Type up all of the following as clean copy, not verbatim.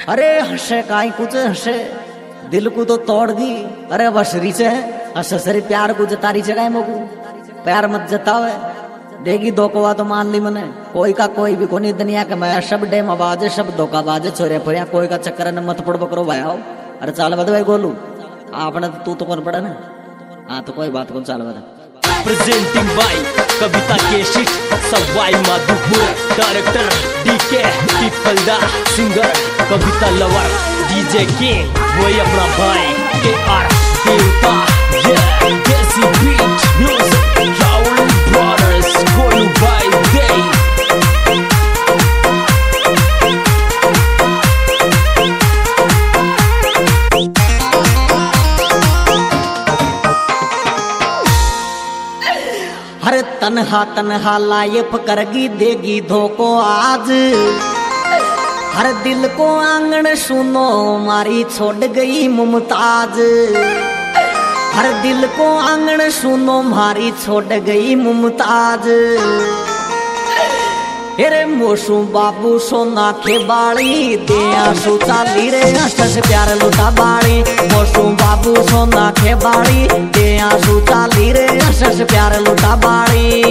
अरे हंसे काई कुछ हंसे दिल को तो तोड़ दी। अरे बसरी से हंसरी प्यार को जतारी चढ़ाए मोकू प्यार मत जतावे देगी धोखवा तो मान ली मने कोई का कोई भी कोनी दुनिया के मैं सब डेम आवाजे सब धोखा बाजे छोरे फरिया कोई का चक्कर न मत पड़ बकरो भाई आओ। अरे चाल बद भाई गोलू आपने तू तो कौन पड़ा ना। हाँ तो कोई बात कौन चाल बद प्रेजेंटिंग बाय कविता केशिश Sawai Madhopur director DK Pipalda singer Kavita lover DJ king वही अपना भाई KR Devta desi beat music Rahul brothers Golu by day. हर तनहा तनहा लाइफ करगी देगी धोखो आज। हर दिल को आंगन सुनो मारी छोड़ गई मुमताज। हर दिल को आंगन सुनो मारी छोड़ गई मुमताज। अरे मोसू बाबू सोना के बाड़ी दे आंसू चाली रे हंस प्यार लुटा बाड़ी। मोसू बाबू सोना के बाड़ी दे आंसू चाली रे हंस प्यार लुटा बाड़ी।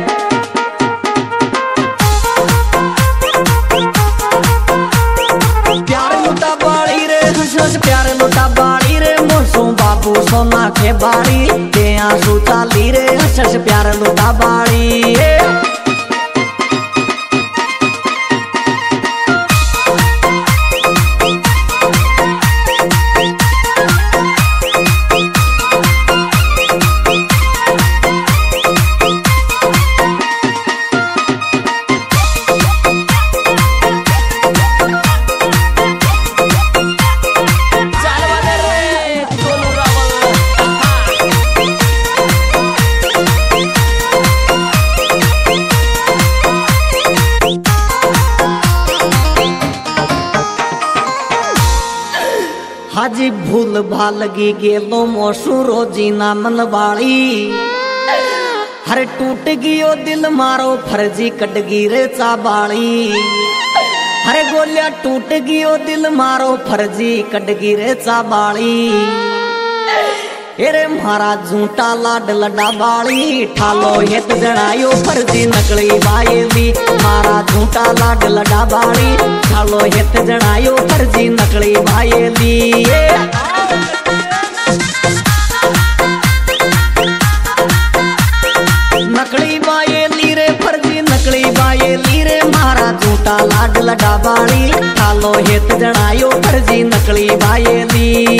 प्यार लुटा बाड़ी रे हंस प्यार लुटा बाड़ी रे मोसू बाबू सोना के बाड़ी दे आंसू चाली रे हंस प्यार लुटा बाड़ी। हाजी भूल भालगी गेलो मोसू रोजी ना मन बाड़ी। हर टूट गियो दिल मारो फर्जी कटगी रे चाबाड़ी। हरे गोलिया टूट गियो दिल मारो फर्जी कटगी रे चाबाड़ी। अरे मारा झूठा लाड लडा बाड़ी ठालो हेत जनायो फर्जी नकली बायली। मारा झूठा लाड लडा बाड़ी ठालो हेत जनायो फर्जी नकली बायली। नकली बायली रे फर्जी नकली बायली रे मारा झूठा लाड लडा बाड़ी ठालो हेत जनायो फर्जी नकली बायली।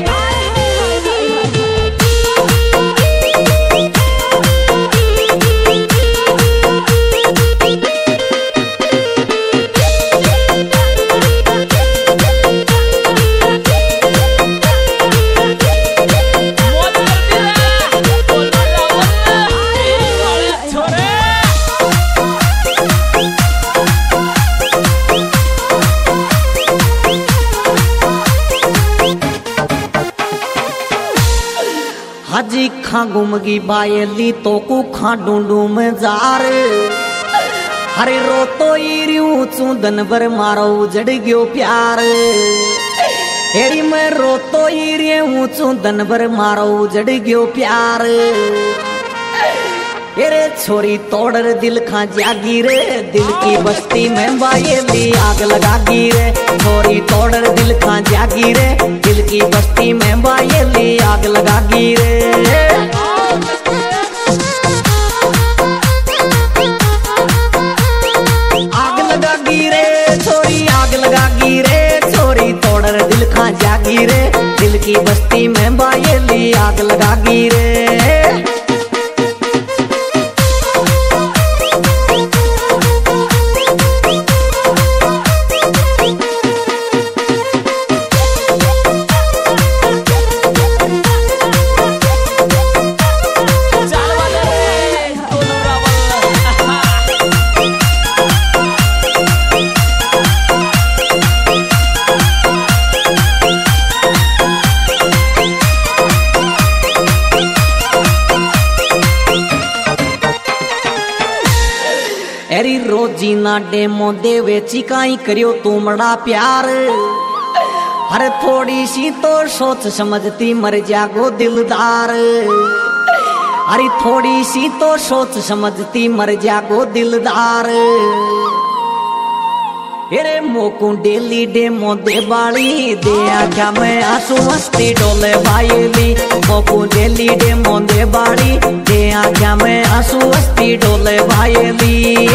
हाजी खा गुमगी बायली तो को खा ढूंढू में जार। हरे रो तो इरियू चूदन बर मारो उजड़ गयो प्यार। हेरी मैं रो तो इरियू चूदन बर मारो उजड़ गयो प्यार। अरे छोरी तोड़र दिल खा जागी रे दिल की बस्ती में बायली आग लगागी रे। छोरी तोड़र दिल खा जागी रे दिल की बस्ती में बायली आग लगागी रे। आग लगागी रे छोरी आग लगागी रे छोरी तोड़र दिल खा जागी रे दिल की बस्ती में बायली आग लगागी रे। एरी रोजी ना डेमो देवे चिकाई करियो तुमड़ा प्यार। अरे थोड़ी सी तो सोच समझती मर जागो दिलदार, अरे थोड़ी सी तो सोच समझती मर जागो दिलदार। अरे मोकू डेली डेमो दे बाली दे आख्या मैं आंसू मस्ती डोले भाईली। मोकू डेली डेमो दे बाली दे आख्या मैं आंसू मस्ती डोले भाईली।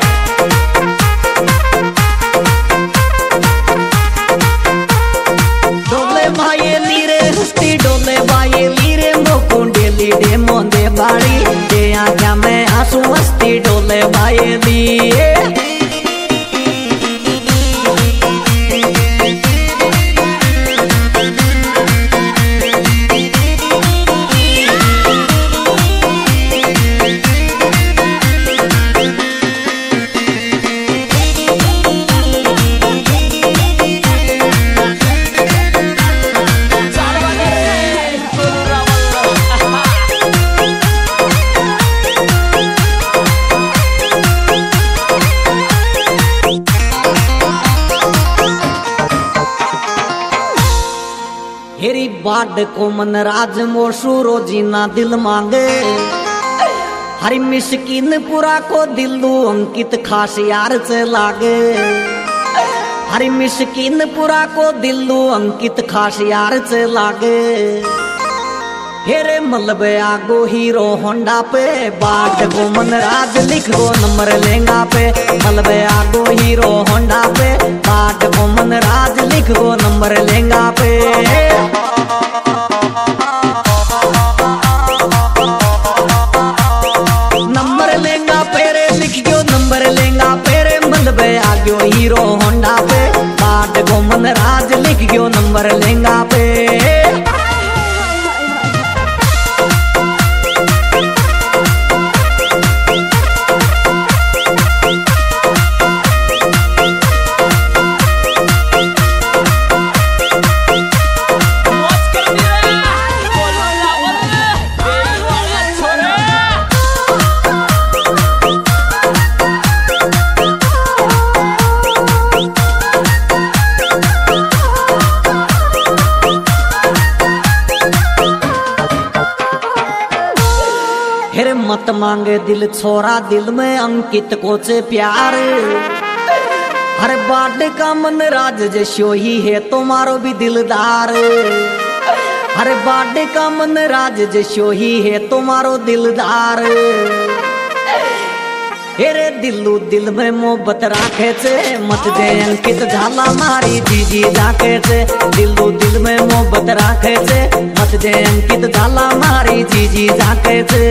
डोले भाईली रे हस्ती डोले भाईली रे मोकू डेली डेमो दे बाली दे आख्या मैं आंसू मस्ती डोले भाईली। हेरी बाड को मन राज मोशू रोजीना दिल मांगे। हरी मिस्किन पुरा को दिलू अंकित खास यार से लागे। हरी मिस्किन पुरा को दिलू अंकित खास यार से लागे। हेरे मलबे आगो हीरो होंडा पे बाट को मन राज लिख गो नंबर लेंगा पे। मलबे आगो हीरो होंडा पे बाट को मन राज लिख गो नंबर लेंगा पे। नंबर लेंगा पेरे लिख गयो नंबर लेंगा पेरे। मलबे आगो हीरो होंडा पे बाट को मन राज लिख गयो नंबर लेंगा पे। फिर मत मांगे दिल छोरा दिल में अंकित को से प्यार। हर बाड का मन राज जैसो ही है तुम्हारो भी दिलदार। हर बाड का मन राज जैसो ही है तुम्हारो दिलदार। हेरे दिलू दिल में मोहब्बत राखे से मत दे अंकित झाला मारी जीजी जाके से। दिलू दिल में मोहब्बत राखे से मत दे अंकित झाला मारी जीजी जाके से।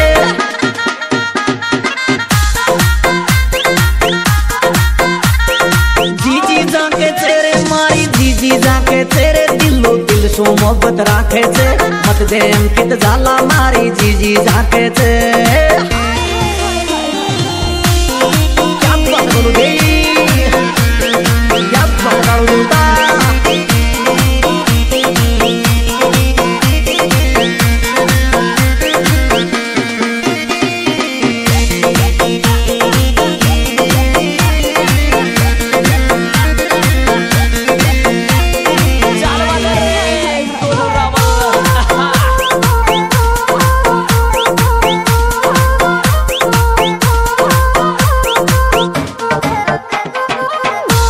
जीजी जाके तेरे मारी जीजी जाके तेरे दिलो दिल सो मोहब्बत राखे से मत दे अंकित झाला मारी जीजी जाके से।